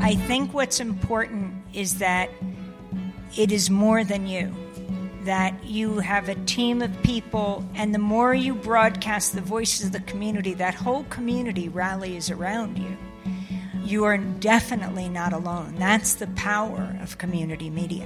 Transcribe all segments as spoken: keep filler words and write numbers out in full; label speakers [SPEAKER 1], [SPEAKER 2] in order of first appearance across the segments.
[SPEAKER 1] I think what's important is that it is more than you, that you have a team of people, and the more you broadcast the voices of the community, that whole community rallies around you. You are definitely not alone. That's the power of community media.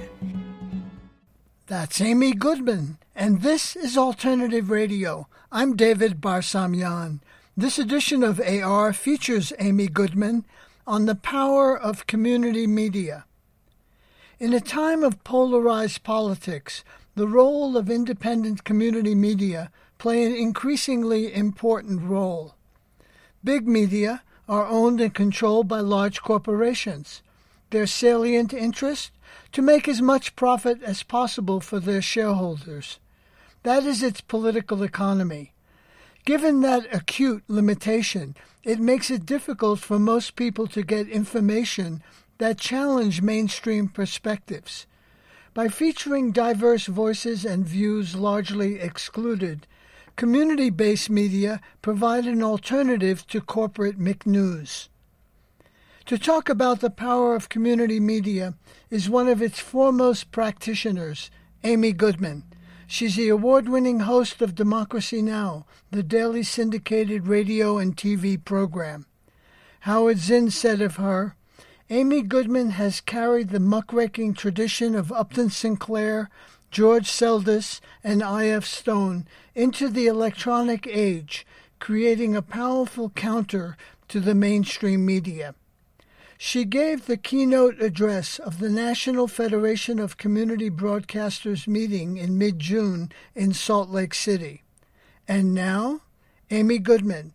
[SPEAKER 2] That's Amy Goodman, and this is Alternative Radio. I'm David Barsamian. This edition of A R features Amy Goodman on the power of community media. In a time of polarized politics, the role of independent community media play an increasingly important role. Big media are owned and controlled by large corporations. Their salient interest? To make as much profit as possible for their shareholders. That is its political economy. Given that acute limitation, it makes it difficult for most people to get information that challenge mainstream perspectives. By featuring diverse voices and views largely excluded, community-based media provide an alternative to corporate McNews. To talk about the power of community media is one of its foremost practitioners, Amy Goodman. She's the award-winning host of Democracy Now!, the daily syndicated radio and T V program. Howard Zinn said of her, Amy Goodman has carried the muckraking tradition of Upton Sinclair, George Seldes, and I F Stone into the electronic age, creating a powerful counter to the mainstream media. She gave the keynote address of the National Federation of Community Broadcasters meeting in mid-June in Salt Lake City. And now, Amy Goodman.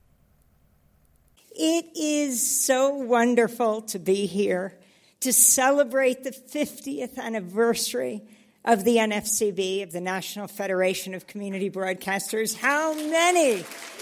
[SPEAKER 1] It is so wonderful to be here to celebrate the fiftieth anniversary of the N F C B, of the National Federation of Community Broadcasters. How many?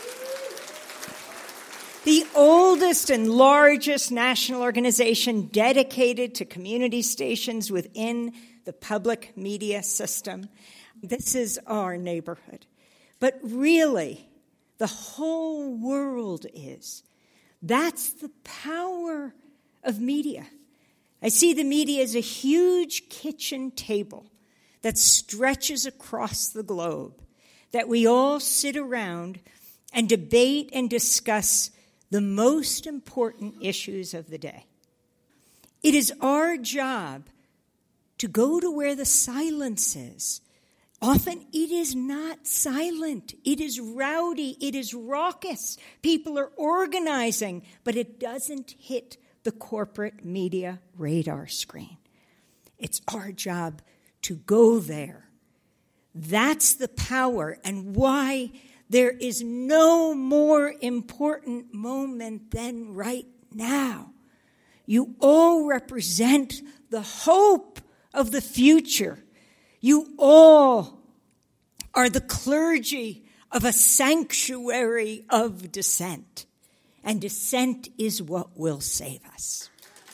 [SPEAKER 1] The oldest and largest national organization dedicated to community stations within the public media system. This is our neighborhood. But really, the whole world is. That's the power of media. I see the media as a huge kitchen table that stretches across the globe, that we all sit around and debate and discuss the most important issues of the day. It is our job to go to where the silence is. Often it is not silent. It is rowdy. It is raucous. People are organizing, but it doesn't hit the corporate media radar screen. It's our job to go there. That's the power and why there is no more important moment than right now. You all represent the hope of the future. You all are the clergy of a sanctuary of dissent. And dissent is what will save us.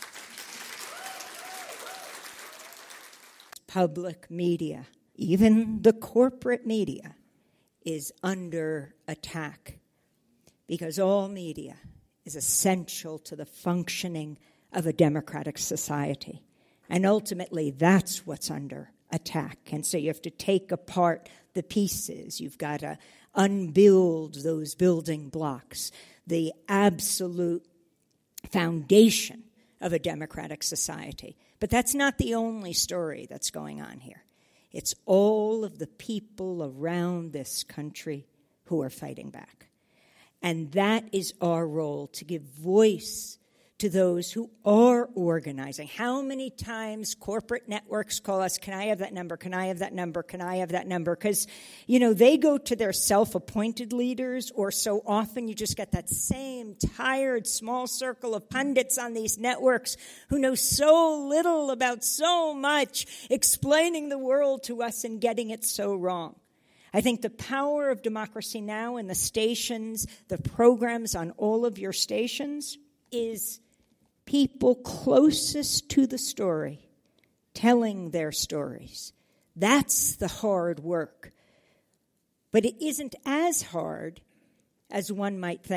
[SPEAKER 1] Public media, even the corporate media, is under attack because all media is essential to the functioning of a democratic society. And ultimately, that's what's under attack. And so you have to take apart the pieces. You've got to unbuild those building blocks, the absolute foundation of a democratic society. But that's not the only story that's going on here. It's all of the people around this country who are fighting back. And that is our role, to give voice to those who are organizing. How many times corporate networks call us, can I have that number, can I have that number, can I have that number? Because, you know, they go to their self-appointed leaders, or so often you just get that same tired small circle of pundits on these networks who know so little about so much, explaining the world to us and getting it so wrong. I think the power of Democracy Now! And the stations, the programs on all of your stations, is people closest to the story telling their stories. That's the hard work. But it isn't as hard as one might think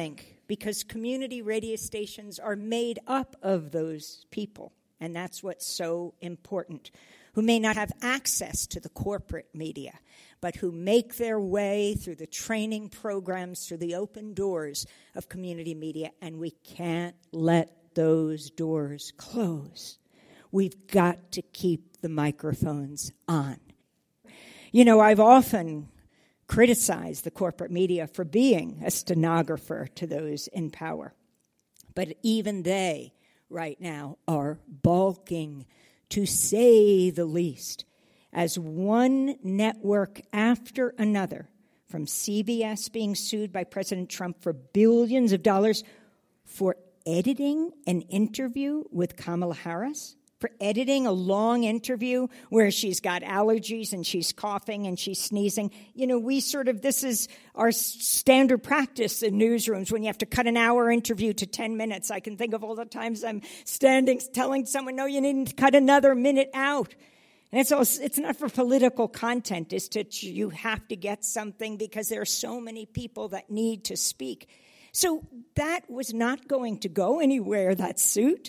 [SPEAKER 1] because community radio stations are made up of those people, and that's what's so important, who may not have access to the corporate media, but who make their way through the training programs, through the open doors of community media, and we can't let those doors close. We've got to keep the microphones on. You know, I've often criticized the corporate media for being a stenographer to those in power, but even they right now are balking, to say the least, as one network after another, from C B S being sued by President Trump for billions of dollars for editing an interview with Kamala Harris, for editing a long interview where she's got allergies and she's coughing and she's sneezing. You know, we sort of, this is our standard practice in newsrooms when you have to cut an hour interview to ten minutes. I can think of all the times I'm standing telling someone, no, you need to cut another minute out. And it's also, it's not for political content. It's to, you have to get something because there are so many people that need to speak. So that was not going to go anywhere, that suit,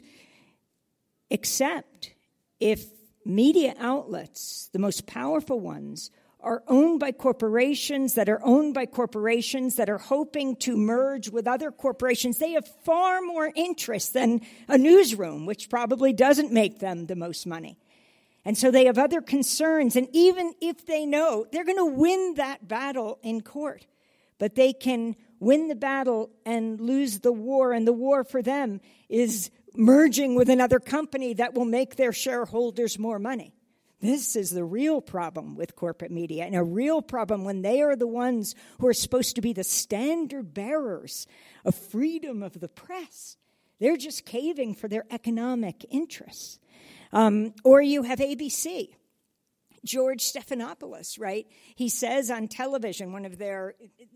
[SPEAKER 1] except if media outlets, the most powerful ones, are owned by corporations that are owned by corporations that are hoping to merge with other corporations. They have far more interest than a newsroom, which probably doesn't make them the most money. And so they have other concerns. And even if they know, they're going to win that battle in court. But they can win the battle and lose the war. And the war for them is merging with another company that will make their shareholders more money. This is the real problem with corporate media, and a real problem when they are the ones who are supposed to be the standard bearers of freedom of the press. They're just caving for their economic interests. Um, or you have A B C. George Stephanopoulos, right? He says on television, one of their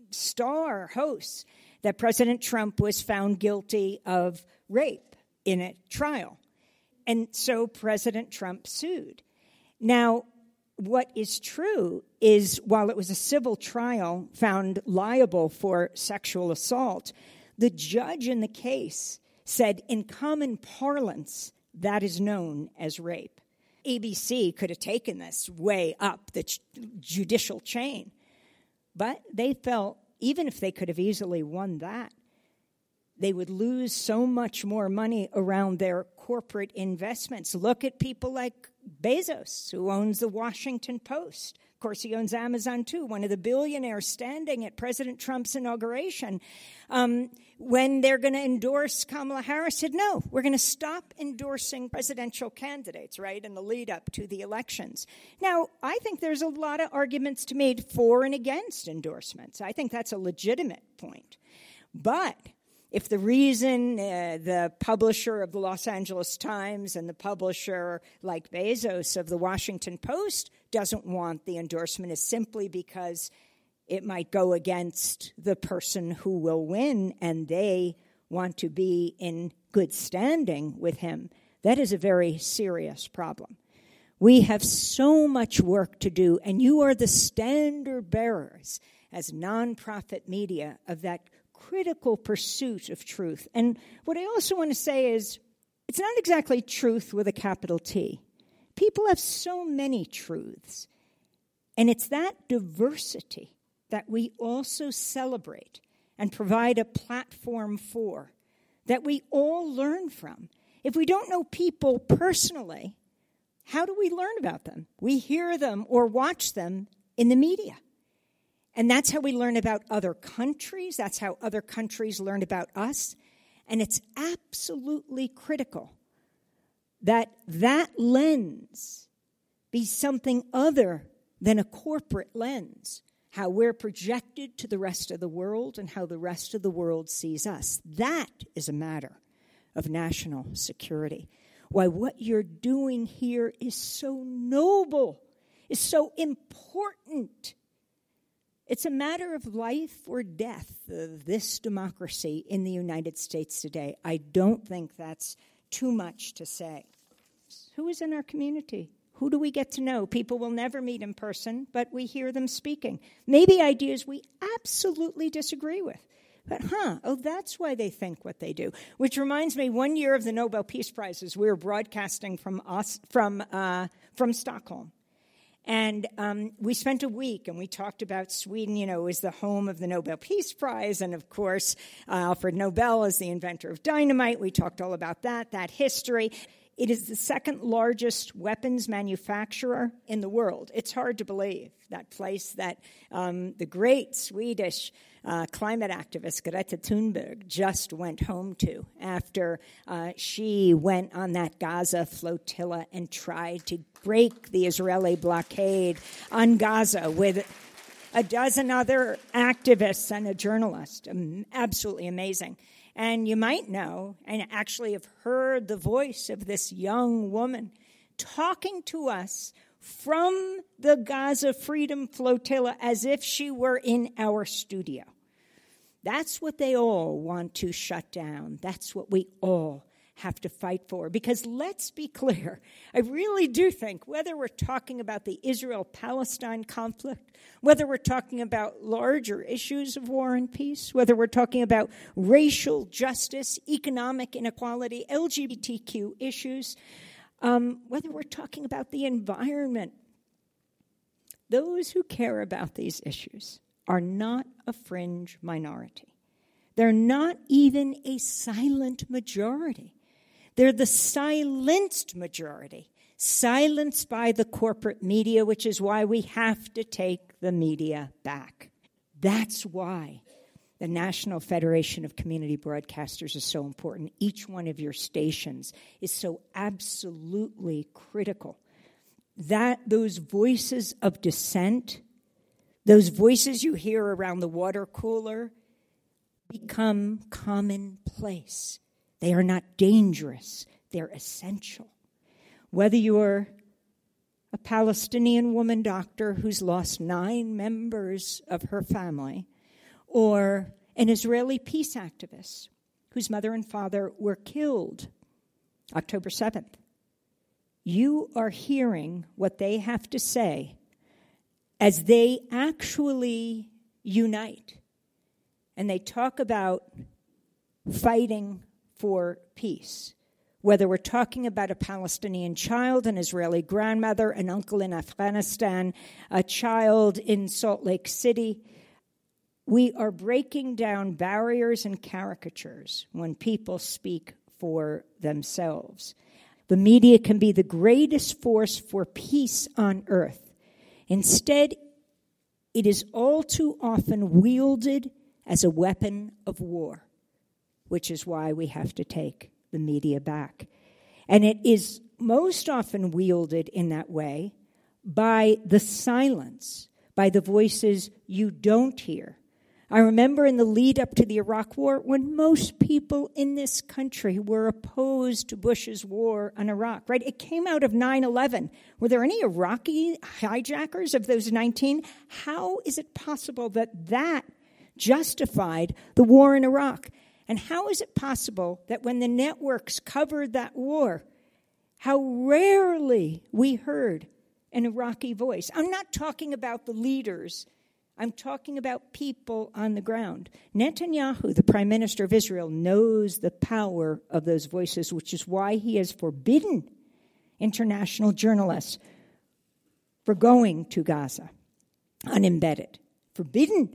[SPEAKER 1] star hosts, that President Trump was found guilty of rape in a trial. And so President Trump sued. Now, what is true is while it was a civil trial found liable for sexual assault, the judge in the case said in common parlance, that is known as rape. A B C could have taken this way up the ch- judicial chain, but they felt even if they could have easily won that, they would lose so much more money around their corporate investments. Look at people like Bezos, who owns the Washington Post. Of course, he owns Amazon, too, one of the billionaires standing at President Trump's inauguration. Um, when they're going to endorse Kamala Harris, said, no, we're going to stop endorsing presidential candidates, right, in the lead up to the elections. Now, I think there's a lot of arguments to be made for and against endorsements. I think that's a legitimate point. But if the reason uh, the publisher of the Los Angeles Times and the publisher like Bezos of the Washington Post doesn't want the endorsement is simply because it might go against the person who will win and they want to be in good standing with him, that is a very serious problem. We have so much work to do, and you are the standard bearers as nonprofit media of that critical pursuit of truth. And what I also want to say is, it's not exactly truth with a capital T. People have so many truths. And it's that diversity that we also celebrate and provide a platform for, that we all learn from. If we don't know people personally, how do we learn about them? We hear them or watch them in the media. And that's how we learn about other countries. That's how other countries learn about us. And it's absolutely critical that that lens be something other than a corporate lens, how we're projected to the rest of the world and how the rest of the world sees us. That is a matter of national security. Why what you're doing here is so noble, is so important. It's a matter of life or death of this democracy in the United States today. I don't think that's too much to say. Who is in our community? Who do we get to know? People will never meet in person, but we hear them speaking. Maybe ideas we absolutely disagree with, But, huh, oh, that's why they think what they do. Which reminds me, one year of the Nobel Peace Prizes, we were broadcasting from us, from uh, from Stockholm. And um, we spent a week, and we talked about Sweden, you know, is the home of the Nobel Peace Prize. And, of course, uh, Alfred Nobel is the inventor of dynamite. We talked all about that, that history. It is the second largest weapons manufacturer in the world. It's hard to believe, that place that um, the great Swedish uh, climate activist Greta Thunberg just went home to after uh, she went on that Gaza flotilla and tried to break the Israeli blockade on Gaza with a dozen other activists and a journalist. Um, absolutely amazing. And you might know, and actually have heard the voice of this young woman talking to us from the Gaza Freedom Flotilla as if she were in our studio. That's what they all want to shut down. That's what we all have to fight for. Because let's be clear, I really do think whether we're talking about the Israel-Palestine conflict, whether we're talking about larger issues of war and peace, whether we're talking about racial justice, economic inequality, L G B T Q issues, um, whether we're talking about the environment, those who care about these issues are not a fringe minority. They're not even a silent majority. They're the silenced majority, silenced by the corporate media, which is why we have to take the media back. That's why the National Federation of Community Broadcasters is so important. Each one of your stations is so absolutely critical. That those voices of dissent, those voices you hear around the water cooler, become commonplace. They are not dangerous. They're essential. Whether you're a Palestinian woman doctor who's lost nine members of her family, or an Israeli peace activist whose mother and father were killed October seventh, you are hearing what they have to say as they actually unite. And they talk about fighting for peace, whether we're talking about a Palestinian child, an Israeli grandmother, an uncle in Afghanistan, a child in Salt Lake City. We are breaking down barriers and caricatures when people speak for themselves. The media can be the greatest force for peace on earth. Instead, it is all too often wielded as a weapon of war, which is why we have to take the media back. And it is most often wielded in that way by the silence, by the voices you don't hear. I remember in the lead up to the Iraq War, when most people in this country were opposed to Bush's war on Iraq, right? It came out of nine eleven. Were there any Iraqi hijackers of those nineteen? How is it possible that that justified the war in Iraq? And how is it possible that when the networks covered that war, how rarely we heard an Iraqi voice? I'm not talking about the leaders. I'm talking about people on the ground. Netanyahu, the prime minister of Israel, knows the power of those voices, which is why he has forbidden international journalists for going to Gaza unembedded. Forbidden.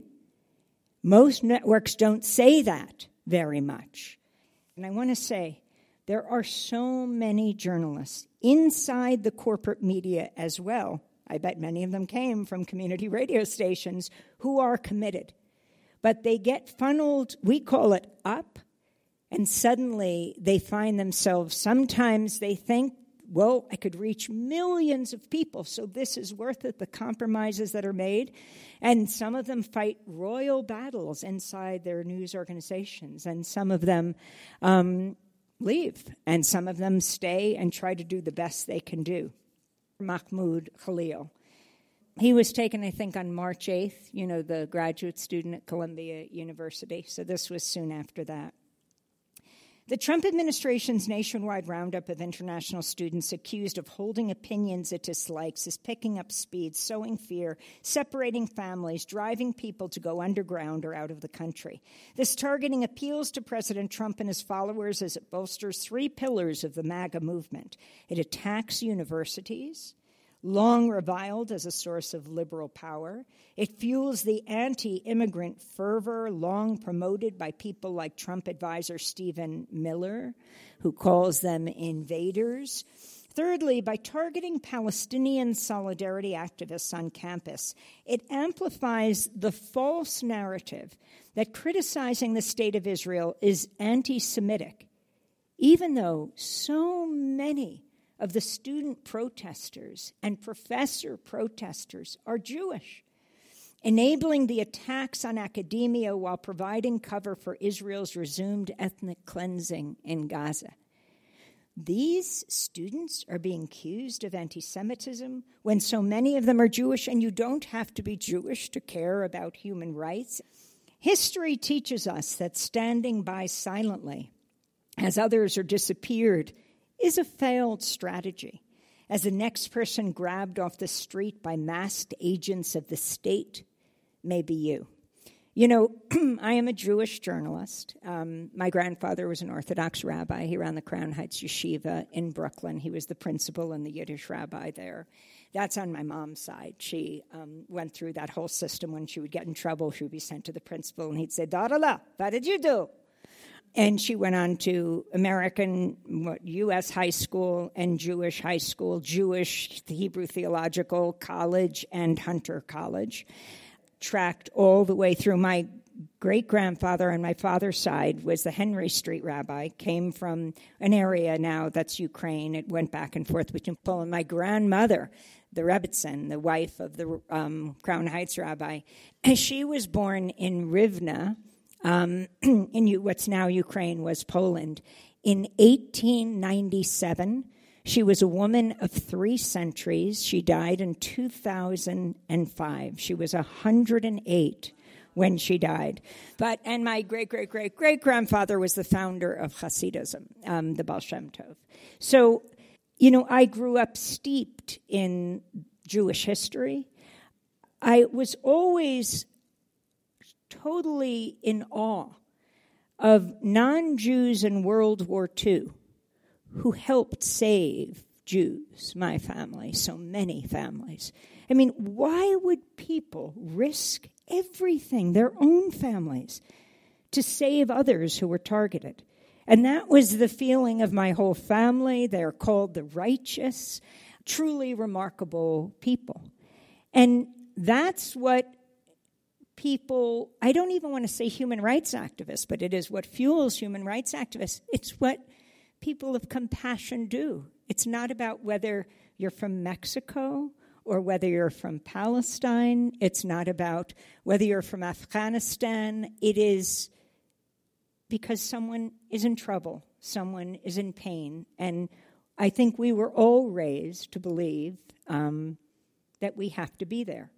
[SPEAKER 1] Most networks don't say that very much. And I want to say, there are so many journalists inside the corporate media as well. I bet many of them came from community radio stations who are committed. But they get funneled, we call it up, and suddenly they find themselves, sometimes they think, well, I could reach millions of people, so this is worth it, the compromises that are made. And some of them fight royal battles inside their news organizations, and some of them um, leave, and some of them stay and try to do the best they can do. Mahmoud Khalil. He was taken, I think, on March eighth, you know, the graduate student at Columbia University. So this was soon after that. The Trump administration's nationwide roundup of international students accused of holding opinions it dislikes is picking up speed, sowing fear, separating families, driving people to go underground or out of the country. This targeting appeals to President Trump and his followers as it bolsters three pillars of the MAGA movement. It attacks universities, long reviled as a source of liberal power. It fuels the anti-immigrant fervor long promoted by people like Trump advisor Stephen Miller, who calls them invaders. Thirdly, by targeting Palestinian solidarity activists on campus, it amplifies the false narrative that criticizing the state of Israel is anti-Semitic, even though so many of the student protesters and professor protesters are Jewish, enabling the attacks on academia while providing cover for Israel's resumed ethnic cleansing in Gaza. These students are being accused of anti-Semitism when so many of them are Jewish, and you don't have to be Jewish to care about human rights. History teaches us that standing by silently as others are disappeared is a failed strategy. As the next person grabbed off the street by masked agents of the state may be you. You know, I am a Jewish journalist. Um, my grandfather was an Orthodox rabbi. He ran the Crown Heights Yeshiva in Brooklyn. He was the principal and the Yiddish rabbi there. That's on my mom's side. She um, went through that whole system. When she would get in trouble, she would be sent to the principal, and he'd say, Darla, what did you do? And she went on to American, what, U S high school and Jewish high school, Jewish Hebrew Theological College and Hunter College. Tracked all the way through. My great-grandfather on my father's side was the Henry Street rabbi, came from an area now that's Ukraine. It went back and forth between Poland. And my grandmother, the Rebbitzin, the wife of the um, Crown Heights rabbi, and she was born in Rivne, Um, in what's now Ukraine, was Poland. In eighteen ninety-seven, she was a woman of three centuries. She died in two thousand five. She was one hundred eight when she died. But and my great-great-great-great-grandfather was the founder of Hasidism, um, the Baal Shem Tov. So, you know, I grew up steeped in Jewish history. I was always totally in awe of non-Jews in World War Two who helped save Jews, my family, so many families. I mean, why would people risk everything, their own families, to save others who were targeted? And that was the feeling of my whole family. They're called the righteous, truly remarkable people. And that's what people, I don't even want to say human rights activists, but it is what fuels human rights activists. It's what people of compassion do. It's not about whether you're from Mexico or whether you're from Palestine. It's not about whether you're from Afghanistan. It is because someone is in trouble, someone is in pain. And I think we were all raised to believe um, that we have to be there.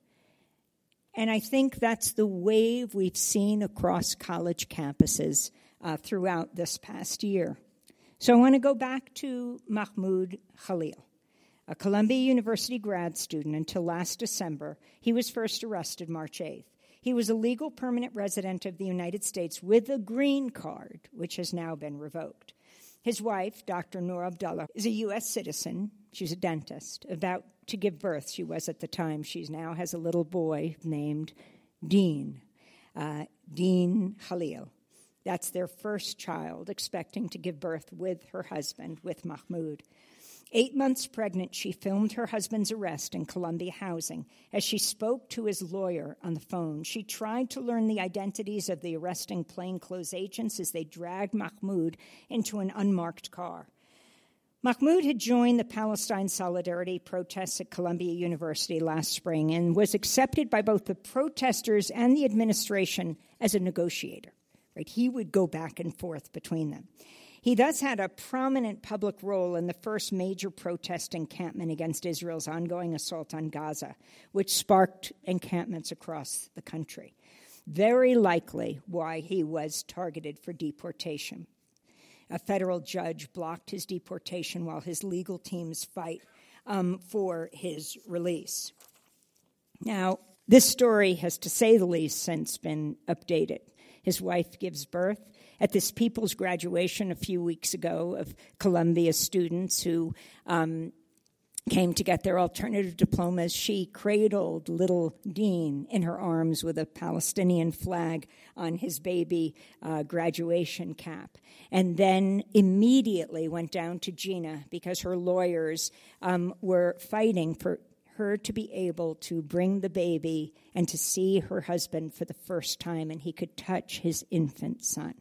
[SPEAKER 1] And I think that's the wave we've seen across college campuses uh, throughout this past year. So I want to go back to Mahmoud Khalil, a Columbia University grad student until last December. He was first arrested March eighth. He was a legal permanent resident of the United States with a green card, which has now been revoked. His wife, Doctor Noor Abdullah, is a U S citizen. She's a dentist, about to give birth. She was at the time. She now has a little boy named Dean, uh, Dean Khalil. That's their first child, expecting to give birth with her husband, with Mahmoud. Eight months pregnant, she filmed her husband's arrest in Columbia Housing. As she spoke to his lawyer on the phone, she tried to learn the identities of the arresting plainclothes agents as they dragged Mahmoud into an unmarked car. Mahmoud had joined the Palestine Solidarity protests at Columbia University last spring and was accepted by both the protesters and the administration as a negotiator. Right? He would go back and forth between them. He thus had a prominent public role in the first major protest encampment against Israel's ongoing assault on Gaza, which sparked encampments across the country. Very likely why he was targeted for deportation. a federal judge blocked his deportation while his legal teams fight um, for his release. Now, this story has, to say the least, since been updated. His wife gives birth. At this people's graduation a few weeks ago of Columbia students who um, came to get their alternative diplomas, she cradled little Dean in her arms with a Palestinian flag on his baby uh, graduation cap, and then immediately went down to Gina because her lawyers um, were fighting for her to be able to bring the baby and to see her husband for the first time, and he could touch his infant son.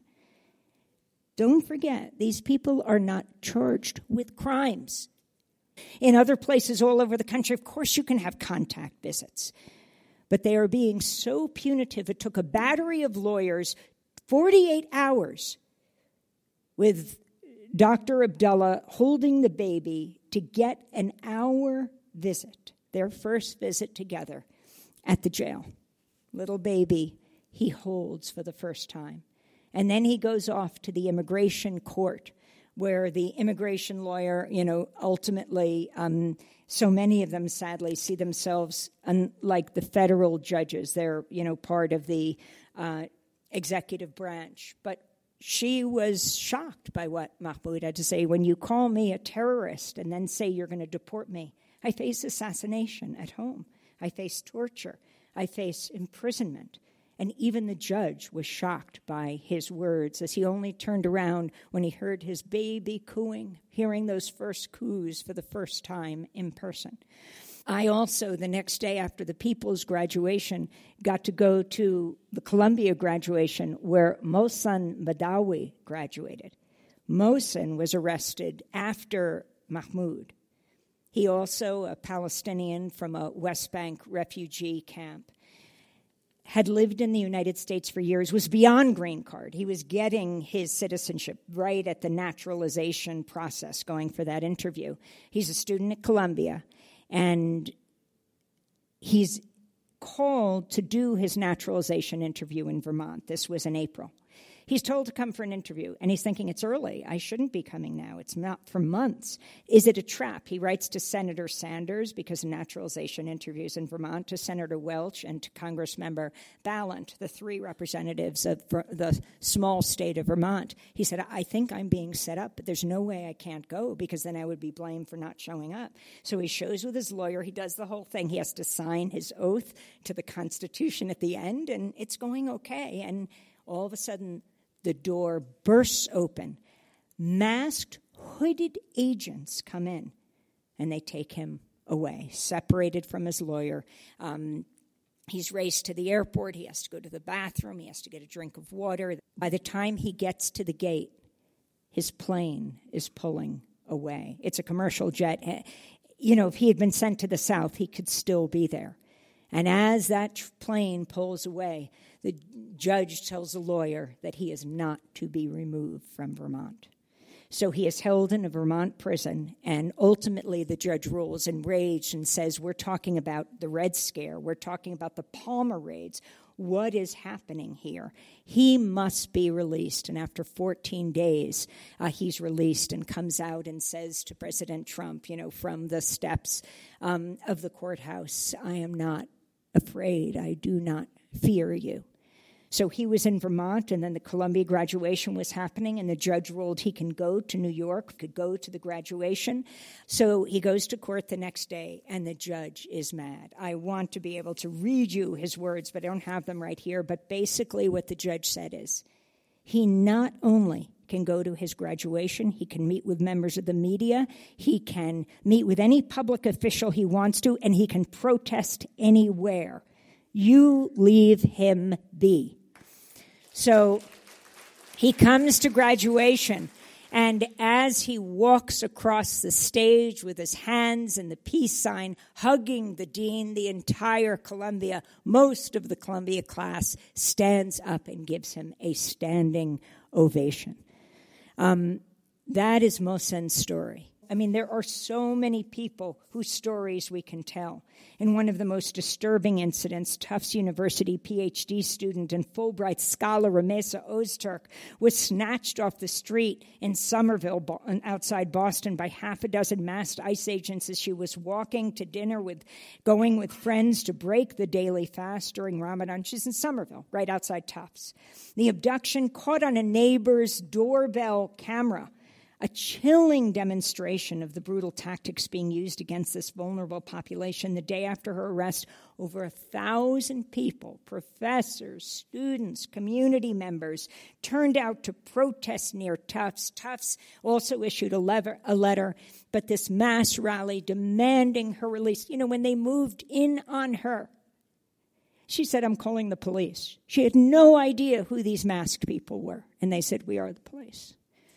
[SPEAKER 1] Don't forget, these people are not charged with crimes. In other places all over the country, of course, you can have contact visits. But they are being so punitive. It took a battery of lawyers forty-eight hours with Doctor Abdullah holding the baby to get an hour visit, their first visit together at the jail. Little baby he holds for the first time. And then he goes off to the immigration court, where the immigration lawyer, you know, ultimately, um, so many of them sadly see themselves unlike the federal judges. They're, you know, part of the uh, executive branch. But she was shocked by what Mahmoud had to say. When you call me a terrorist and then say you're going to deport me, I face assassination at home. I face torture. I face imprisonment. And even the judge was shocked by his words as he only turned around when he heard his baby cooing, hearing those first coos for the first time in person. I also, the next day after the People's graduation, got to go to the Columbia graduation where Mohsen Badawi graduated. Mohsen was arrested after Mahmoud. He also, a Palestinian from a West Bank refugee camp, had lived in the United States for years, was beyond green card. He was getting his citizenship right at the naturalization process, going for that interview. He's a student at Columbia, and he's called to do his naturalization interview in Vermont. This was in April. He's told to come for an interview, and he's thinking, it's early. I shouldn't be coming now. It's not for months. Is it a trap? He writes to Senator Sanders, because of naturalization interviews in Vermont, to Senator Welch and to Congressmember Ballant, the three representatives of the small state of Vermont. He said, I think I'm being set up, but there's no way I can't go, because then I would be blamed for not showing up. So he shows with his lawyer. He does the whole thing. He has to sign his oath to the Constitution at the end, and it's going okay. And all of a sudden, the door bursts open. Masked, hooded agents come in, and they take him away, separated from his lawyer. Um, he's raced to the airport. He has to go to the bathroom. He has to get a drink of water. By the time he gets to the gate, his plane is pulling away. It's a commercial jet. You know, if he had been sent to the South, he could still be there. And as that plane pulls away, the judge tells the lawyer that he is not to be removed from Vermont. So he is held in a Vermont prison, and ultimately the judge rules enraged and says, we're talking about the Red Scare. We're talking about the Palmer raids. What is happening here? He must be released. And after fourteen days, uh, he's released and comes out and says to President Trump, you know, from the steps um, of the courthouse, I am not afraid. I do not fear you. So he was in Vermont, and then the Columbia graduation was happening, and the judge ruled he can go to New York, could go to the graduation. So he goes to court the next day, and the judge is mad. I want to be able to read you his words, but I don't have them right here. But basically what the judge said is, he not only can go to his graduation, he can meet with members of the media, he can meet with any public official he wants to, and he can protest anywhere. You leave him be. So he comes to graduation, and as he walks across the stage with his hands in the peace sign, hugging the dean, the entire Columbia, most of the Columbia class stands up and gives him a standing ovation. Um, that is Mohsen's story. I mean, there are so many people whose stories we can tell. In one of the most disturbing incidents, Tufts University PhD student and Fulbright scholar Ramesa Ozturk was snatched off the street in Somerville, outside Boston, by half a dozen masked ICE agents as she was walking to dinner with, going with friends to break the daily fast during Ramadan. She's in Somerville, right outside Tufts. The abduction caught on a neighbor's doorbell camera, a chilling demonstration of the brutal tactics being used against this vulnerable population. The day after her arrest, over a thousand people, professors, students, community members, turned out to protest near Tufts. Tufts also issued a letter, a letter, but this mass rally demanding her release. You know, when they moved in on her, she said, "I'm calling the police." She had no idea who these masked people were, and they said, "We are the police."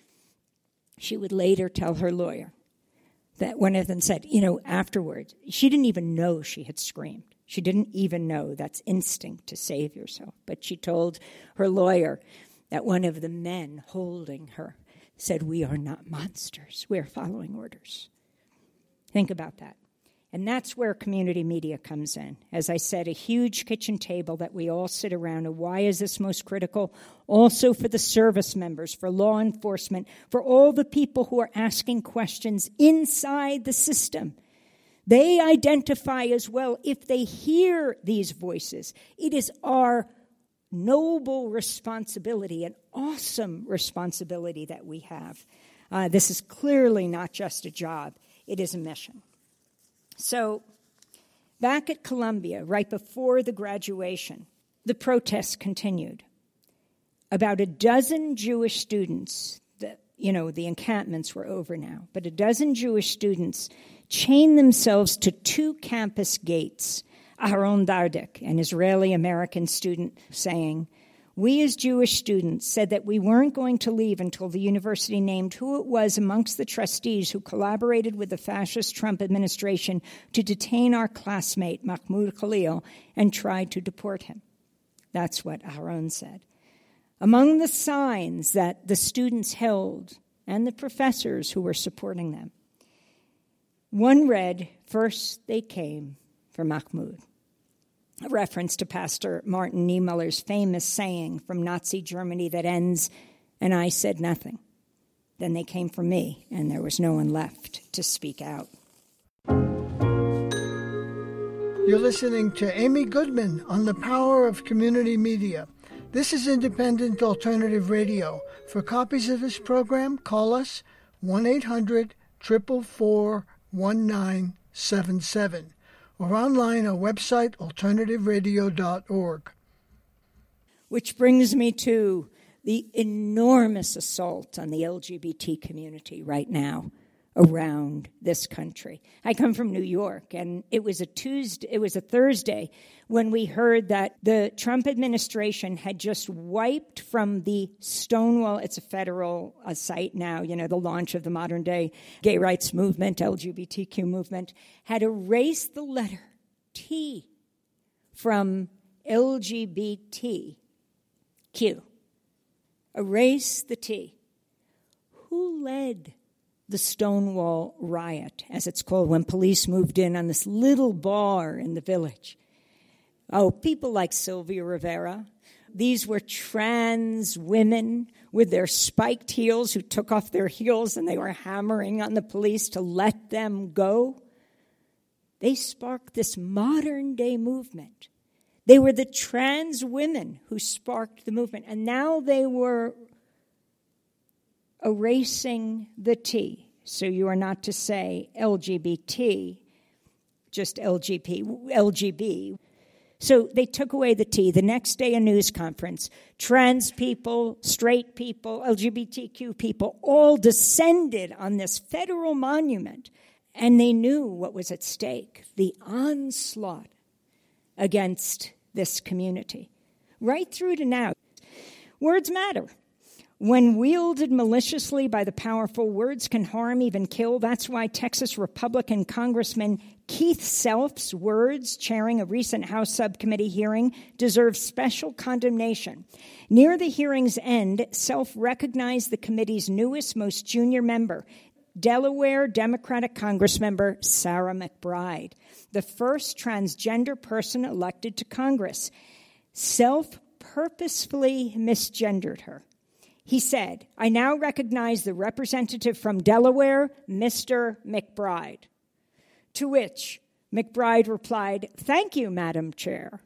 [SPEAKER 1] She would later tell her lawyer that one of them said, you know, afterwards, she didn't even know she had screamed. She didn't even know that's instinct to save yourself. But she told her lawyer that one of the men holding her said, "We are not monsters. We are following orders." Think about that. And that's where community media comes in. As I said, a huge kitchen table that we all sit around. And why is this most critical? Also for the service members, for law enforcement, for all the people who are asking questions inside the system. They identify as well if they hear these voices. It is our noble responsibility, an awesome responsibility that we have. Uh, this is clearly not just a job. It is a mission. So back at Columbia, right before the graduation, the protests continued. About a dozen Jewish students, the, you know, the encampments were over now, but a dozen Jewish students chained themselves to two campus gates. Aharon Dardik, an Israeli-American student, saying, "We as Jewish students said that we weren't going to leave until the university named who it was amongst the trustees who collaborated with the fascist Trump administration to detain our classmate, Mahmoud Khalil, and tried to deport him." That's what Aharon said. Among the signs that the students held and the professors who were supporting them, one read, "First they came for Mahmoud," a reference to Pastor Martin Niemöller's famous saying from Nazi Germany that ends, "And I said nothing. Then they came for me, and there was no one left to speak out."
[SPEAKER 2] You're listening to Amy Goodman on the Power of Community Media. This is Independent Alternative Radio. For copies of this program, call us one eight hundred, four four four, one nine seven seven. or online at website alternative radio dot org.
[SPEAKER 1] Which brings me to the enormous assault on the L G B T community right now around this country. I come from New York, and it was a Tuesday, it was a Thursday when we heard that the Trump administration had just wiped from the Stonewall, it's a federal uh, site now, you know, the launch of the modern day gay rights movement, L G B T Q movement, had erased the letter T from L G B T Q. Erase the T. Who led the Stonewall riot, as it's called, when police moved in on this little bar in the village? Oh, people like Sylvia Rivera. These were trans women with their spiked heels who took off their heels and they were hammering on the police to let them go. They sparked this modern-day movement. They were the trans women who sparked the movement, and now they were erasing the T. So you are not to say L G B T, just L G B, L G B. So they took away the T. The next day, a news conference. Trans people, straight people, L G B T Q people all descended on this federal monument, and they knew what was at stake, the onslaught against this community. Right through to now. Words matter. When wielded maliciously by the powerful, words can harm, even kill. That's why Texas Republican Congressman Keith Self's words, chairing a recent House subcommittee hearing, deserve special condemnation. Near the hearing's end, Self recognized the committee's newest, most junior member, Delaware Democratic Congressmember Sarah McBride, the first transgender person elected to Congress, self-purposefully misgendered her. He said, "I now recognize the representative from Delaware, Mister McBride." To which McBride replied, "Thank you, Madam Chair,"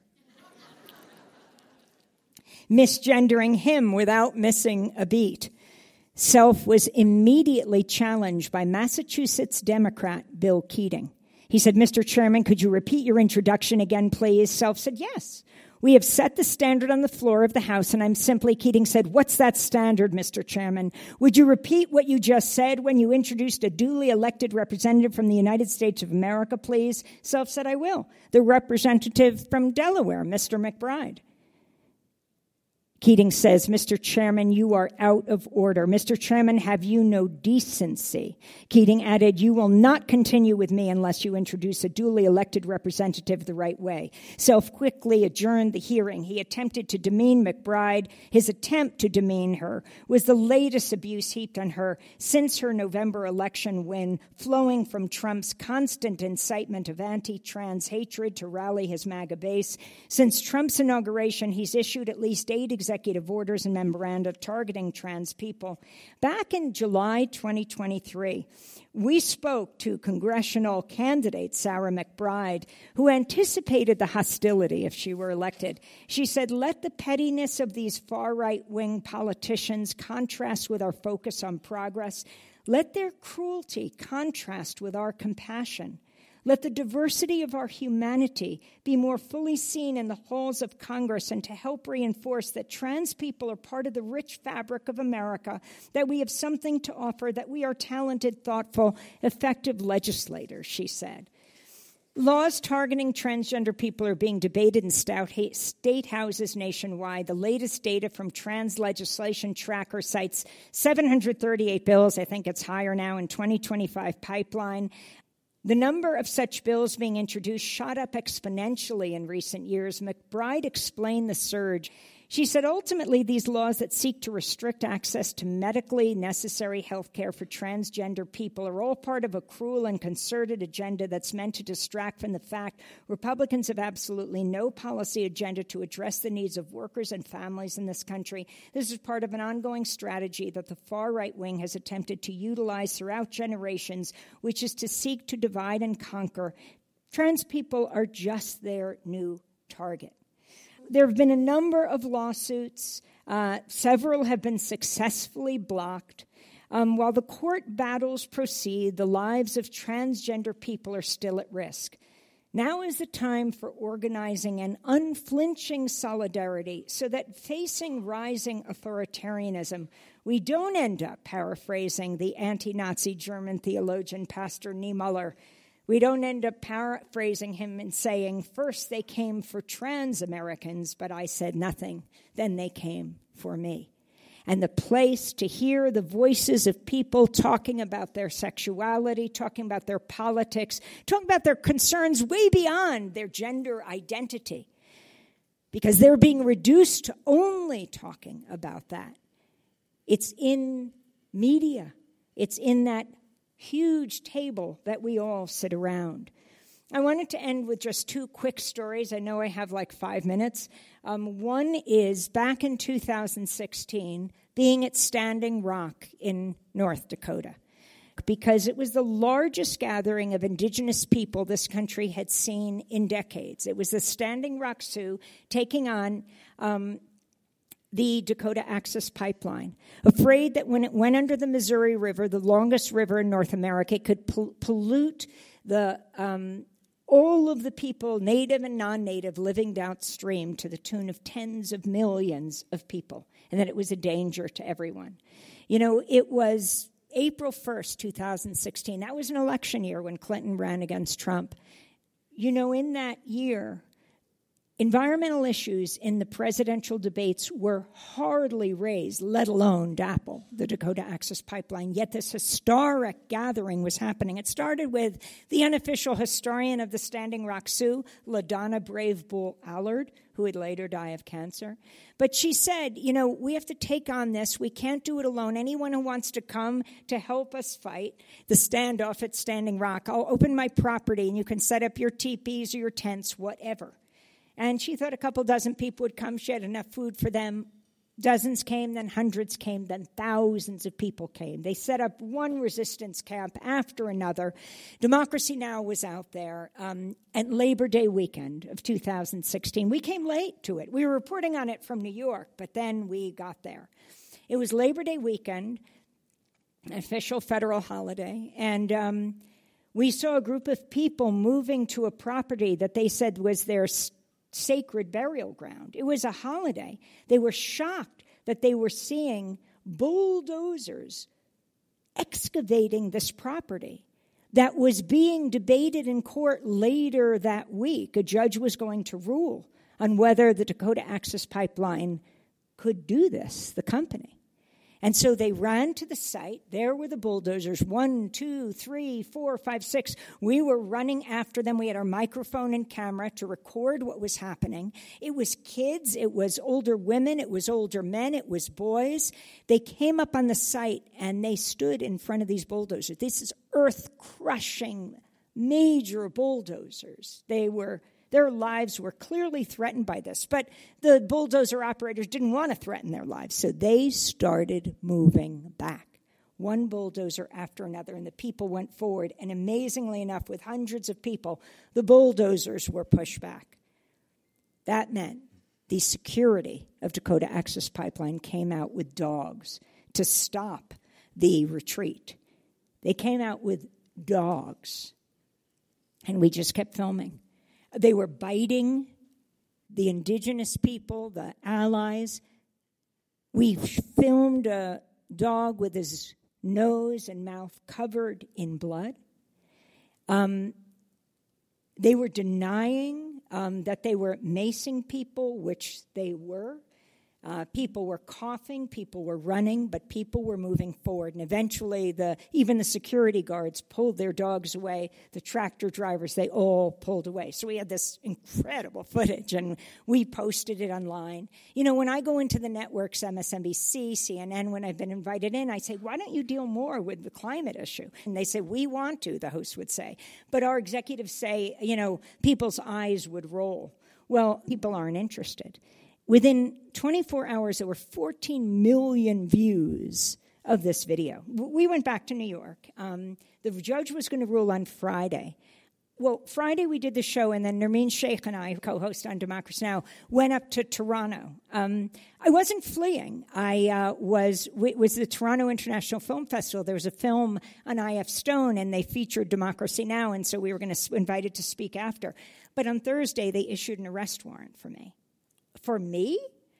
[SPEAKER 1] misgendering him without missing a beat. Self was immediately challenged by Massachusetts Democrat Bill Keating. He said, "Mister Chairman, could you repeat your introduction again, please?" Self said, "Yes. We have set the standard on the floor of the House, and I'm simply," Keating said, "What's that standard, Mister Chairman? Would you repeat what you just said when you introduced a duly elected representative from the United States of America, please?" Self said, "I will. The representative from Delaware, Mister McBride." Keating says, "Mister Chairman, you are out of order. Mister Chairman, have you no decency?" Keating added, "You will not continue with me unless you introduce a duly elected representative the right way." Self quickly adjourned the hearing. He attempted to demean McBride. His attempt to demean her was the latest abuse heaped on her since her November election win, flowing from Trump's constant incitement of anti-trans hatred to rally his MAGA base. Since Trump's inauguration, he's issued at least eight executive executive orders and memoranda targeting trans people. Back in July twenty twenty-three, we spoke to congressional candidate Sarah McBride, who anticipated the hostility if she were elected. She said, "Let the pettiness of these far-right-wing politicians contrast with our focus on progress. Let their cruelty contrast with our compassion. Let the diversity of our humanity be more fully seen in the halls of Congress, and to help reinforce that trans people are part of the rich fabric of America, that we have something to offer, that we are talented, thoughtful, effective legislators," she said. Laws targeting transgender people are being debated in state houses nationwide. The latest data from Trans Legislation Tracker cites seven hundred thirty-eight bills. I think it's higher now in twenty twenty-five pipeline. The number of such bills being introduced shot up exponentially in recent years. McBride explained the surge. She said, "Ultimately, these laws that seek to restrict access to medically necessary health care for transgender people are all part of a cruel and concerted agenda that's meant to distract from the fact Republicans have absolutely no policy agenda to address the needs of workers and families in this country. This is part of an ongoing strategy that the far-right wing has attempted to utilize throughout generations, which is to seek to divide and conquer. Trans people are just their new target." There have been a number of lawsuits. Uh, several have been successfully blocked. Um, while the court battles proceed, the lives of transgender people are still at risk. Now is the time for organizing an unflinching solidarity so that facing rising authoritarianism, we don't end up paraphrasing the anti-Nazi German theologian Pastor Niemöller. We don't end up paraphrasing him and saying, "First they came for trans Americans, but I said nothing. Then they came for me." And the place to hear the voices of people talking about their sexuality, talking about their politics, talking about their concerns way beyond their gender identity, because they're being reduced to only talking about that. It's in media. It's in that huge table that we all sit around. I wanted to end with just two quick stories. I know I have like five minutes. Um, one is back in two thousand sixteen, being at Standing Rock in North Dakota, because it was the largest gathering of indigenous people this country had seen in decades. It was the Standing Rock Sioux taking on um, the Dakota Access Pipeline, afraid that when it went under the Missouri River, the longest river in North America, it could pol- pollute the um, all of the people, native and non-native, living downstream to the tune of tens of millions of people, and that it was a danger to everyone. You know, it was April first, two thousand sixteen. That was an election year when Clinton ran against Trump. You know, in that year, Environmental issues in the presidential debates were hardly raised, let alone DAPL, the Dakota Access Pipeline, yet this historic gathering was happening. It started with the unofficial historian of the Standing Rock Sioux, LaDonna Brave Bull Allard, who would later die of cancer. But she said, you know, we have to take on this. We can't do it alone. Anyone who wants to come to help us fight the standoff at Standing Rock, I'll open my property and you can set up your teepees or your tents, whatever. And she thought a couple dozen people would come. She had enough food for them. Dozens came, then hundreds came, then thousands of people came. They set up one resistance camp after another. Democracy Now! Was out there um, at Labor Day weekend of two thousand sixteen. We came late to it. We were reporting on it from New York, but then we got there. It was Labor Day weekend, an official federal holiday, and um, we saw a group of people moving to a property that they said was their sacred burial ground. It was a holiday. They were shocked that they were seeing bulldozers excavating this property that was being debated in court later that week. A judge was going to rule on whether the Dakota Access Pipeline could do this, the company. And so they ran to the site. There were the bulldozers, one, two, three, four, five, six. We were running after them. We had our microphone and camera to record what was happening. It was kids. It was older women. It was older men. It was boys. They came up on the site, and they stood in front of these bulldozers. This is earth-crushing, major bulldozers. They were... Their lives were clearly threatened by this, but the bulldozer operators didn't want to threaten their lives, so they started moving back, one bulldozer after another, and the people went forward, and amazingly enough, with hundreds of people, the bulldozers were pushed back. That meant the security of Dakota Access Pipeline came out with dogs to stop the retreat. They came out with dogs, and we just kept filming. They were biting the indigenous people, the allies. We filmed a dog with his nose and mouth covered in blood. Um, they were denying um, that they were macing people, which they were. Uh, people were coughing, people were running, but people were moving forward. And eventually, the even the security guards pulled their dogs away. The tractor drivers, they all pulled away. So we had this incredible footage, and we posted it online. You know, when I go into the networks, M S N B C, C N N, when I've been invited in, I say, why don't you deal more with the climate issue? And they say, we want to, the host would say. But our executives say, you know, people's eyes would roll. Well, people aren't interested. Within twenty-four hours, there were fourteen million views of this video. We went back to New York. Um, the judge was going to rule on Friday. Well, Friday we did the show, and then Nermeen Sheikh and I, co-host on Democracy Now!, went up to Toronto. Um, I wasn't fleeing. I uh, was, it was the Toronto International Film Festival. There was a film on I F Stone, and they featured Democracy Now!, and so we were going to invited to speak after. But on Thursday, they issued an arrest warrant for me. For me,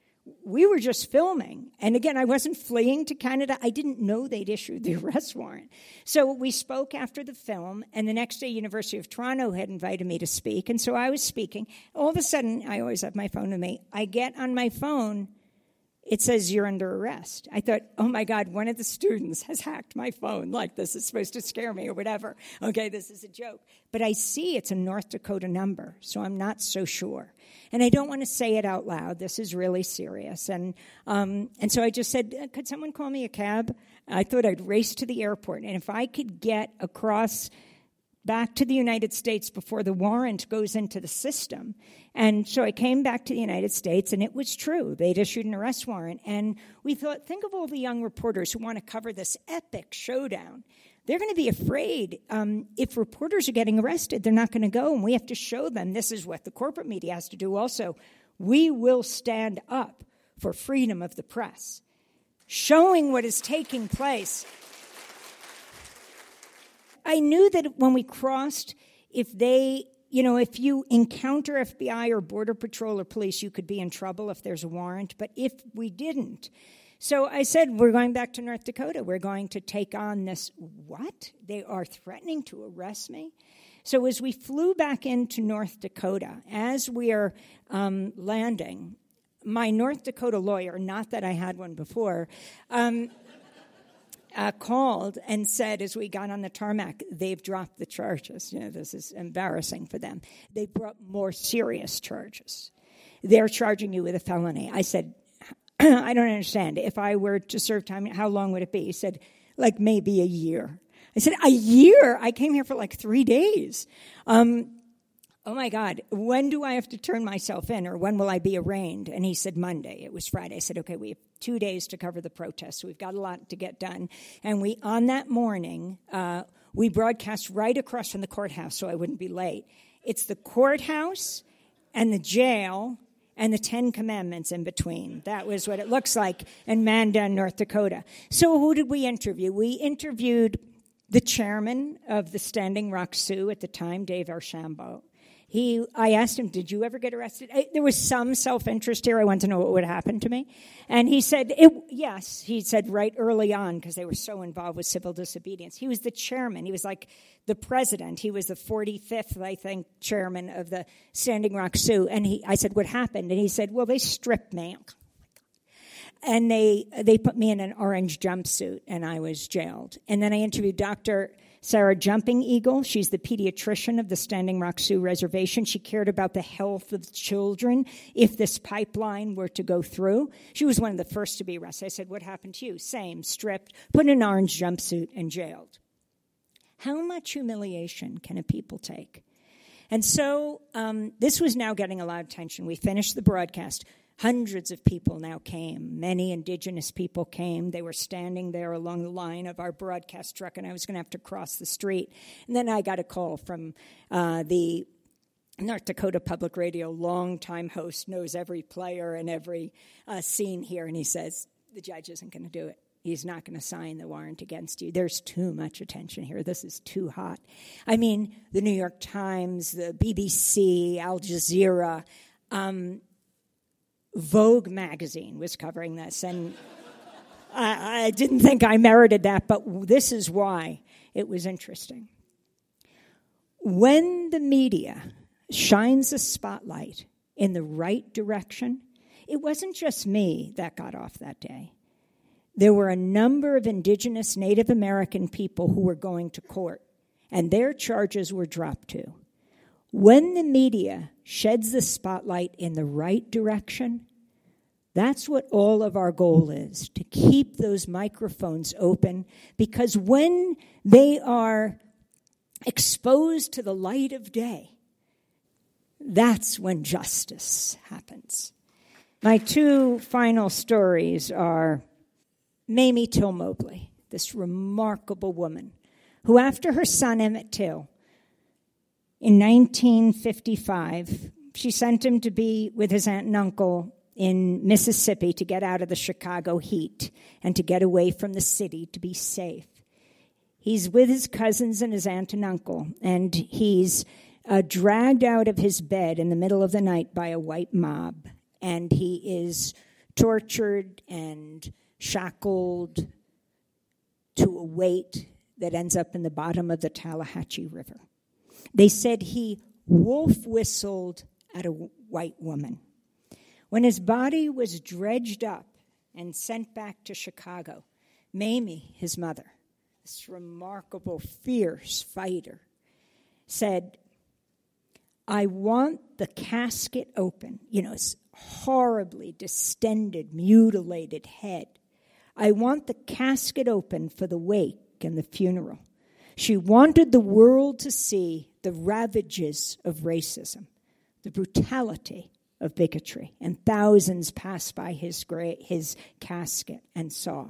[SPEAKER 1] we were just filming. And again, I wasn't fleeing to Canada. I didn't know they'd issued the arrest warrant. So we spoke after the film, and the next day, University of Toronto had invited me to speak. And so I was speaking. All of a sudden, I always have my phone with me. I get on my phone. It says, you're under arrest. I thought, oh, my God, one of the students has hacked my phone. Like, this is supposed to scare me or whatever. Okay, this is a joke. But I see it's a North Dakota number, so I'm not so sure. And I don't want to say it out loud. This is really serious. And um, and so I just said, could someone call me a cab? I thought I'd race to the airport. And if I could get across back to the United States before the warrant goes into the system. And so I came back to the United States, and it was true. They'd issued an arrest warrant. And we thought, think of all the young reporters who want to cover this epic showdown. They're going to be afraid. Um, if reporters are getting arrested, they're not going to go, and we have to show them. This is what the corporate media has to do also. We will stand up for freedom of the press, showing what is taking place. I knew that when we crossed, if they, you know, if you encounter F B I or Border Patrol or police, you could be in trouble if there's a warrant. But if we didn't, so I said, we're going back to North Dakota. We're going to take on this. What? They are threatening to arrest me? So as we flew back into North Dakota, as we are um, landing, my North Dakota lawyer, not that I had one before, um, uh, called and said, as we got on the tarmac, they've dropped the charges. You know, this is embarrassing for them. They brought more serious charges. They're charging you with a felony. I said, I don't understand. If I were to serve time, how long would it be? He said, like maybe a year. I said, a year? I came here for like three days. Um, oh, my God, when do I have to turn myself in, or when will I be arraigned? And he said Monday. It was Friday. I said, okay, we have two days to cover the protest. So we've got a lot to get done. And we, on that morning, uh, we broadcast right across from the courthouse so I wouldn't be late. It's the courthouse and the jail and the Ten Commandments in between. That was what it looks like in Mandan, North Dakota. So who did we interview? We interviewed the chairman of the Standing Rock Sioux at the time, Dave Archambault. He, I asked him, did you ever get arrested? I, there was some self-interest here. I wanted to know what would happen to me. And he said, it, yes. He said right early on, because they were so involved with civil disobedience. He was the chairman. He was like the president. He was the forty-fifth, I think, chairman of the Standing Rock Sioux. And he, I said, what happened? And he said, well, they stripped me. And they they put me in an orange jumpsuit, and I was jailed. And then I interviewed Doctor Sarah Jumping Eagle. She's the pediatrician of the Standing Rock Sioux Reservation. She cared about the health of children if this pipeline were to go through. She was one of the first to be arrested. I said, what happened to you? Same, stripped, put in an orange jumpsuit, and jailed. How much humiliation can a people take? And so um, this was now getting a lot of attention. We finished the broadcast. Hundreds of people now came. Many indigenous people came. They were standing there along the line of our broadcast truck, and I was going to have to cross the street. And then I got a call from uh, the North Dakota Public Radio longtime host, knows every player and every uh, scene here, and he says, the judge isn't going to do it. He's not going to sign the warrant against you. There's too much attention here. This is too hot. I mean, the New York Times, the B B C, Al Jazeera, um, Vogue magazine was covering this, and I, I didn't think I merited that, but this is why it was interesting. When the media shines a spotlight in the right direction, it wasn't just me that got off that day. There were a number of indigenous Native American people who were going to court, and their charges were dropped too. When the media sheds the spotlight in the right direction, that's what all of our goal is, to keep those microphones open, because when they are exposed to the light of day, that's when justice happens. My two final stories are Mamie Till Mobley, this remarkable woman, who after her son Emmett Till, in nineteen fifty-five, she sent him to be with his aunt and uncle in Mississippi to get out of the Chicago heat and to get away from the city to be safe. He's with his cousins and his aunt and uncle, and he's uh, dragged out of his bed in the middle of the night by a white mob, and he is tortured and shackled to a weight that ends up in the bottom of the Tallahatchie River. They said he wolf whistled at a white woman. When his body was dredged up and sent back to Chicago, Mamie, his mother, this remarkable, fierce fighter, said, I want the casket open, you know, his horribly distended, mutilated head. I want the casket open for the wake and the funeral. She wanted the world to see the ravages of racism, the brutality of bigotry, and thousands passed by his gra- his casket and saw.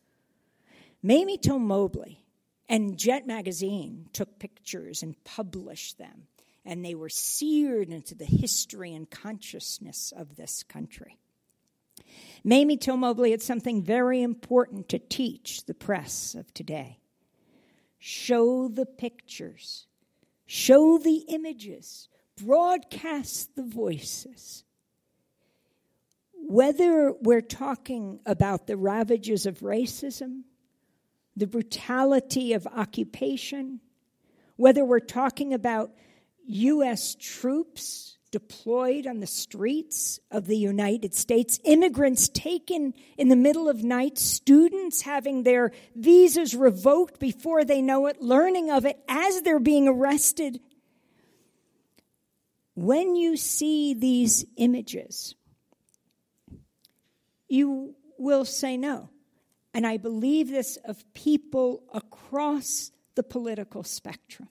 [SPEAKER 1] Mamie Till Mobley and Jet Magazine took pictures and published them, and they were seared into the history and consciousness of this country. Mamie Till Mobley had something very important to teach the press of today. Show the pictures. Show the images. Broadcast the voices. Whether we're talking about the ravages of racism, the brutality of occupation, whether we're talking about U S troops deployed on the streets of the United States, immigrants taken in the middle of night, students having their visas revoked before they know it, learning of it as they're being arrested. When you see these images, you will say no. And I believe this of people across the political spectrum.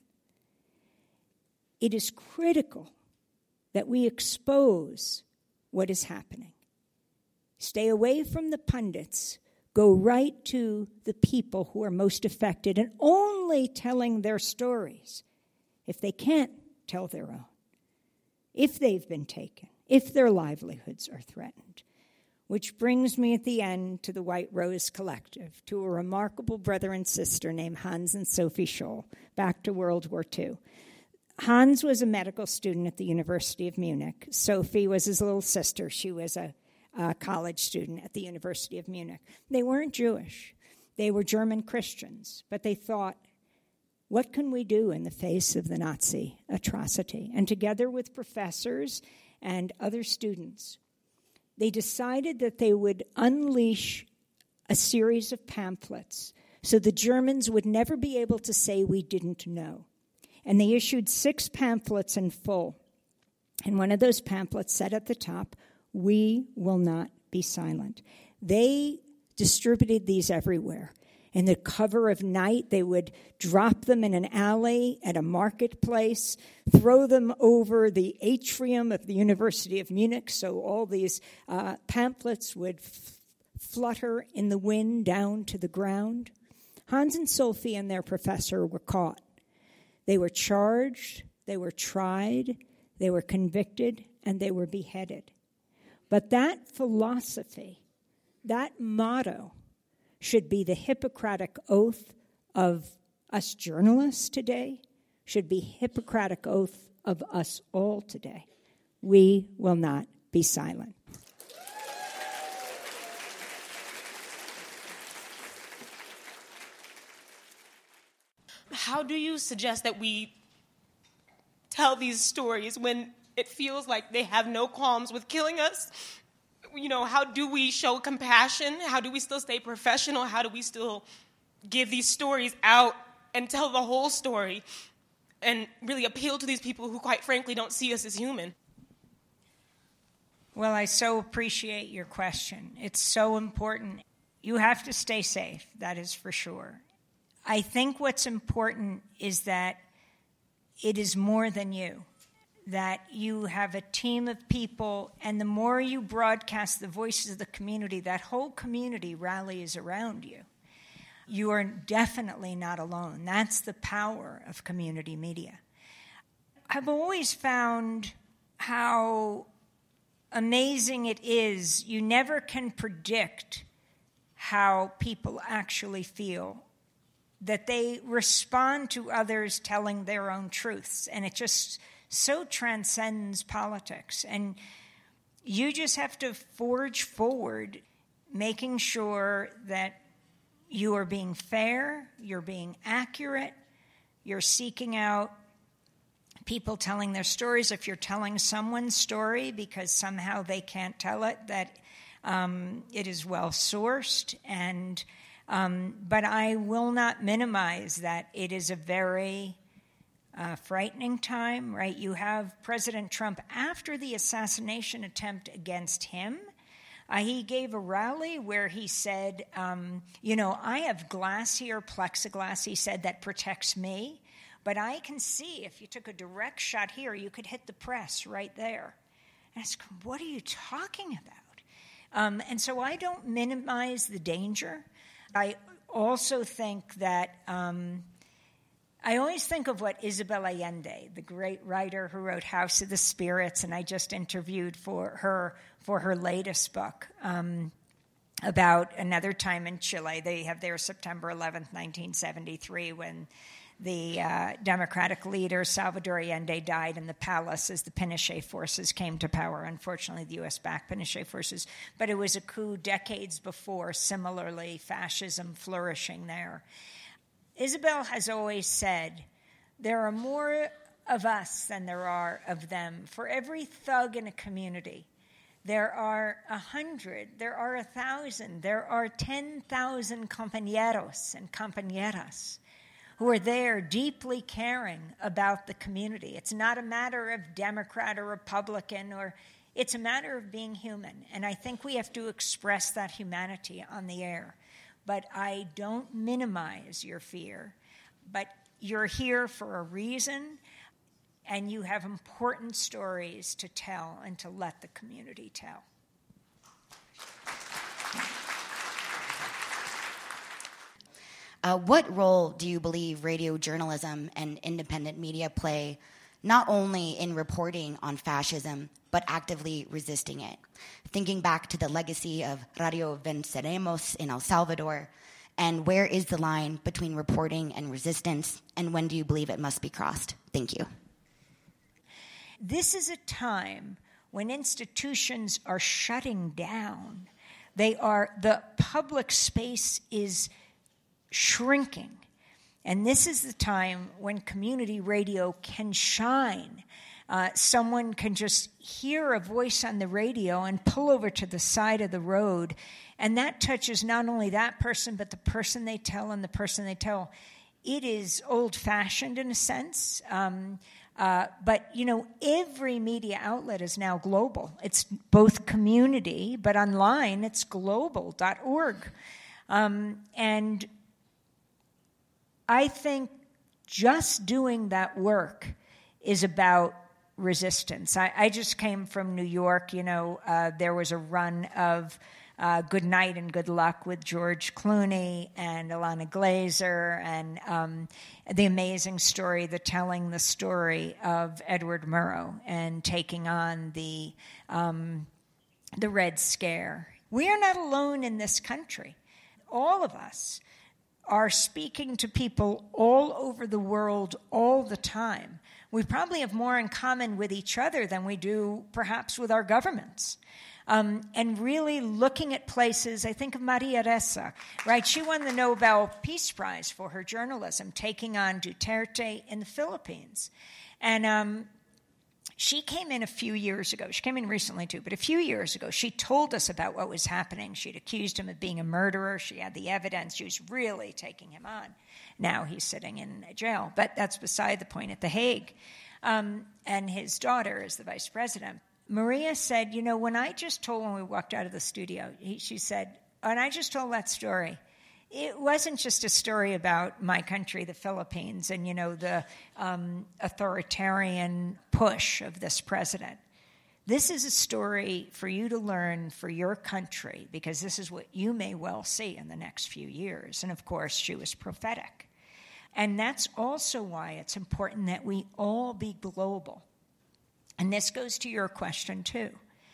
[SPEAKER 1] It is critical that we expose what is happening. Stay away from the pundits. Go right to the people who are most affected and only telling their stories if they can't tell their own, if they've been taken, if their livelihoods are threatened. Which brings me at the end to the White Rose Collective, to a remarkable brother and sister named Hans and Sophie Scholl, back to World War Two. Hans was a medical student at the University of Munich. Sophie was his little sister. She was a, a college student at the University of Munich. They weren't Jewish. They were German Christians, but they thought, what can we do in the face of the Nazi atrocity? And together with professors and other students, they decided that they would unleash a series of pamphlets so the Germans would never be able to say we didn't know. And they issued six pamphlets in full. And one of those pamphlets said at the top, "We will not be silent." They distributed these everywhere. In the cover of night, they would drop them in an alley at a marketplace, throw them over the atrium of the University of Munich, so all these uh, pamphlets would f- flutter in the wind down to the ground. Hans and Sophie and their professor were caught. They were charged, they were tried, they were convicted, and they were beheaded. But that philosophy, that motto, should be the Hippocratic oath of us journalists today, should be Hippocratic oath of us all today. We will not be silent.
[SPEAKER 3] How do you suggest that we tell these stories when it feels like they have no qualms with killing us? You know, how do we show compassion? How do we still stay professional? How do we still give these stories out and tell the whole story and really appeal to these people who, quite frankly, don't see us as human?
[SPEAKER 1] Well, I so appreciate your question. It's so important. You have to stay safe, that is for sure. I think what's important is that it is more than you. That you have a team of people, and the more you broadcast the voices of the community, that whole community rallies around you. You are definitely not alone. That's the power of community media. I've always found how amazing it is. You never can predict how people actually feel, that they respond to others telling their own truths, and it just so transcends politics. And you just have to forge forward, making sure that you are being fair, you're being accurate, you're seeking out people telling their stories. If you're telling someone's story because somehow they can't tell it, that um, it is well-sourced. And um, but I will not minimize that it is a very Uh, frightening time, right? You have President Trump, after the assassination attempt against him, uh, he gave a rally where he said, um, you know, I have glass here, plexiglass, he said, that protects me, but I can see if you took a direct shot here, you could hit the press right there. And it's, what are you talking about? Um, and so I don't minimize the danger. I also think that Um, I always think of what Isabel Allende, the great writer who wrote House of the Spirits, and I just interviewed for her for her latest book um, about another time in Chile. They have their September eleventh, nineteen seventy-three, when the uh, Democratic leader Salvador Allende died in the palace as the Pinochet forces came to power. Unfortunately, the U S-backed Pinochet forces. But it was a coup decades before, similarly, fascism flourishing there. Isabel has always said, There are more of us than there are of them. For every thug in a community, there are a hundred, there are a thousand, there are ten thousand compañeros and compañeras who are there deeply caring about the community. It's not a matter of Democrat or Republican, or it's a matter of being human. And I think we have to express that humanity on the air. But I don't minimize your fear. But you're here for a reason, and you have important stories to tell and to let the community tell.
[SPEAKER 4] Uh, what role do you believe radio journalism and independent media play, not only in reporting on fascism, but actively resisting it? Thinking back to the legacy of Radio Venceremos in El Salvador, and where is the line between reporting and resistance, and when do you believe it must be crossed? Thank you.
[SPEAKER 1] This is a time when institutions are shutting down. They are, the public space is shrinking. And this is the time when community radio can shine. Uh, someone can just hear a voice on the radio and pull over to the side of the road, and that touches not only that person, but the person they tell and the person they tell. It is old-fashioned in a sense, um, uh, but, you know, every media outlet is now global. It's both community, but online it's global dot org. Um, and I think just doing that work is about resistance. I, I just came from New York. You know, uh, there was a run of uh, Good Night and Good Luck with George Clooney and Ilana Glazer, and um, the amazing story, the telling the story of Edward Murrow and taking on the um, the Red Scare. We are not alone in this country. All of us are speaking to people all over the world all the time. We probably have more in common with each other than we do perhaps with our governments. Um, and really looking at places, I think of Maria Ressa, right? She won the Nobel Peace Prize for her journalism, taking on Duterte in the Philippines. And um, she came in a few years ago. She came in recently too, but a few years ago, she told us about what was happening. She'd accused him of being a murderer. She had the evidence. She was really taking him on. Now he's sitting in jail, but that's beside the point, at The Hague. Um, and his daughter is the vice president. Maria said, you know, when I just told, when we walked out of the studio, he, she said, and I just told that story, it wasn't just a story about my country, the Philippines, and, you know, the um, authoritarian push of this president. This is a story for you to learn for your country, because this is what you may well see in the next few years. And, of course, she was prophetic. And that's also why it's important that we all be global. And this goes to your question, too.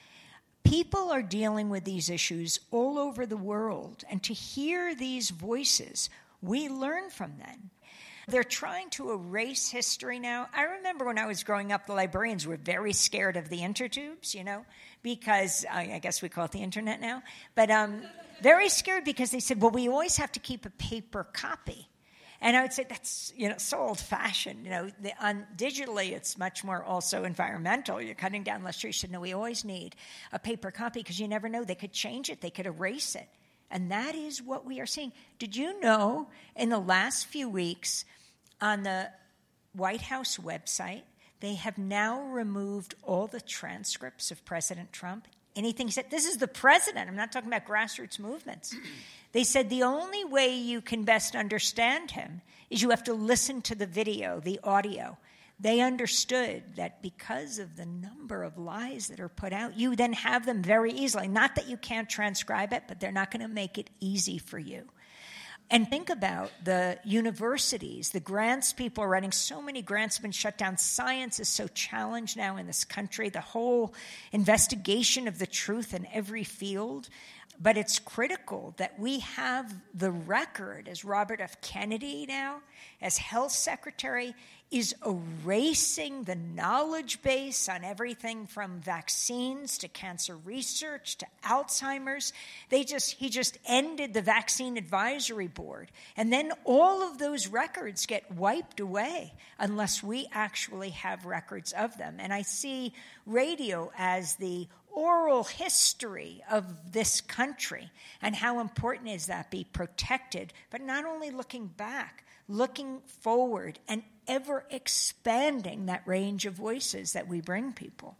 [SPEAKER 1] People are dealing with these issues all over the world, and to hear these voices, we learn from them. They're trying to erase history now. I remember when I was growing up, the librarians were very scared of the intertubes, you know, because I guess we call it the internet now, but um, very scared because they said, well, we always have to keep a paper copy. And I would say that's, you know, so old-fashioned. You know, the, on, digitally, it's much more also environmental. You're cutting down less trees. So no, we always need a paper copy because you never know. They could change it. They could erase it. And that is what we are seeing. Did you know in the last few weeks on the White House website, they have now removed all the transcripts of President Trump? Anything he said, this is the president. I'm not talking about grassroots movements. They said the only way you can best understand him is you have to listen to the video, the audio. They understood that because of the number of lies that are put out, you then have them very easily. Not that you can't transcribe it, but they're not going to make it easy for you. And think about the universities, the grants people are writing. So many grants have been shut down. Science is so challenged now in this country. The whole investigation of the truth in every field. But it's critical that we have the record, as Robert F. Kennedy now, as health secretary, is erasing the knowledge base on everything from vaccines to cancer research to Alzheimer's. They just he just ended the Vaccine Advisory Board. And then all of those records get wiped away unless we actually have records of them. And I see radio as the oral history of this country, and how important is that be protected, but not only looking back, looking forward, and ever expanding that range of voices that we bring people.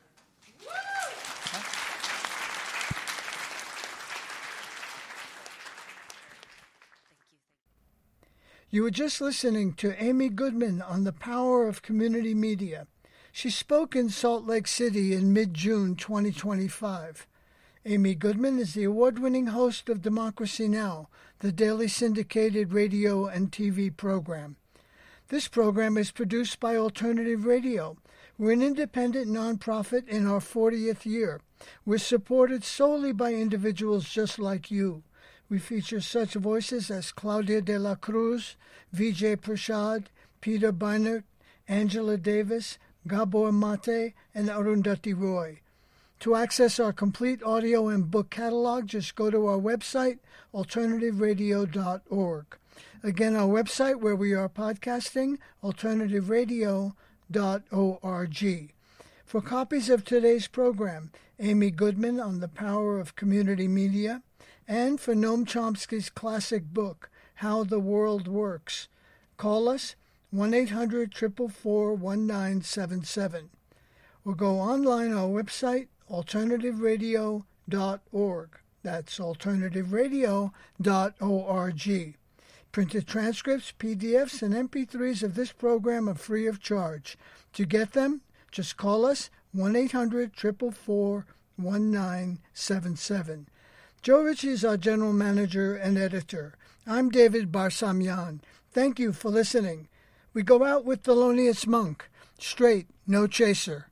[SPEAKER 2] You were just listening to Amy Goodman on the power of community media. She spoke in Salt Lake City in mid-June twenty twenty-five. Amy Goodman is the award-winning host of Democracy Now!, the daily syndicated radio and T V program. This program is produced by Alternative Radio. We're an independent nonprofit in our fortieth year. We're supported solely by individuals just like you. We feature such voices as Claudia de la Cruz, Vijay Prashad, Peter Beinert, Angela Davis, Gabor Mate, and Arundhati Roy. To access our complete audio and book catalog, just go to our website, alternative radio dot org. Again, our website where we are podcasting, alternative radio dot org. For copies of today's program, Amy Goodman on the power of community media, and for Noam Chomsky's classic book, How the World Works, call us one eight hundred, four four four, one nine seven seven. Or go online our website, alternative radio dot org. That's alternative radio dot org. Printed transcripts, P D Fs, and M P threes of this program are free of charge. To get them, just call us one eight hundred, four four four, one nine seven seven. Joe Ritchie is our general manager and editor. I'm David Barsamyan. Thank you for listening. We go out with Thelonious Monk. Straight, no chaser.